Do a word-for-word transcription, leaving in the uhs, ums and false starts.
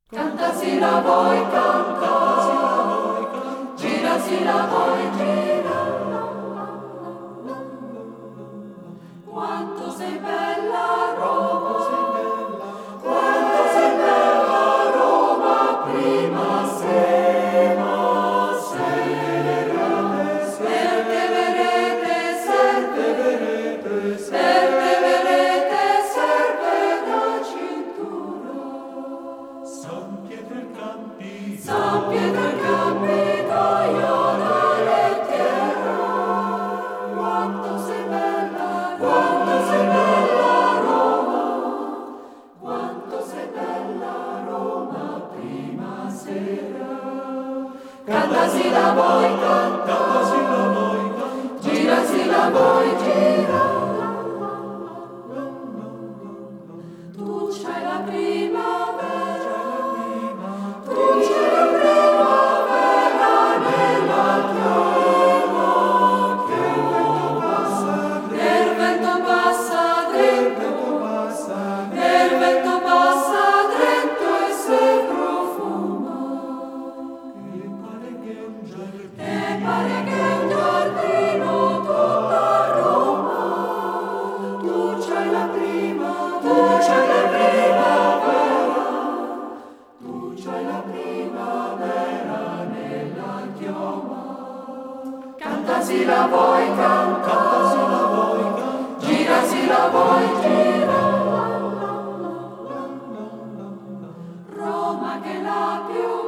Canta si la vuoi, canta, gira si la vuoi, gira. Quanto sei bella Roma, quanto sei bella Roma, prima sera, sera. Perseverete, serve, perseverete, serve la cintura. San Pietro e Campi, San Pietro e Campi, Gaiana lettiera. Quanto sei bella, quanto sei bella Roma, quanto sei bella Roma, prima sera. Cantasi la vuoi, canta, cantasi la vuoi, canta, girasi la vuoi, gira. Tu c'hai la primavera, tu c'hai la primavera nella chioma, chioma. Nel vento passa dritto, nel vento passa dritto e se profuma. e pare che un giardino, E pare che un giardino tutta Roma. Tu c'hai la prima, tu c'hai la primavera, tu c'hai la primavera nella chioma. Cantasi la vuoi, canta, cantasi la vuoi, canta, girasi la vuoi, gira. Roma che è la più